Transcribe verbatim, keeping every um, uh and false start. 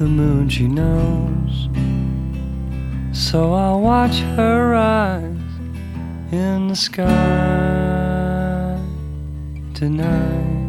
the moon she knows. So I'll watch her rise in the sky tonight.